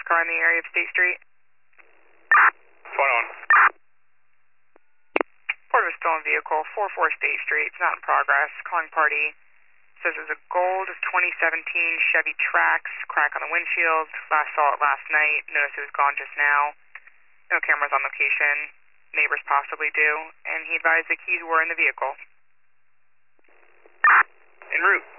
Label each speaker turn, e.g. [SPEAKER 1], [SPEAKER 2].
[SPEAKER 1] car in the area of State Street?
[SPEAKER 2] 21.
[SPEAKER 1] Report of a stolen vehicle, 44 State Street. It's not in progress. Calling party. Says it was a gold 2017 Chevy Trax, crack on the windshield. Last saw it last night. Noticed it was gone just now. No cameras on location. Neighbors possibly do. And he advised the keys were in the vehicle.
[SPEAKER 2] En route.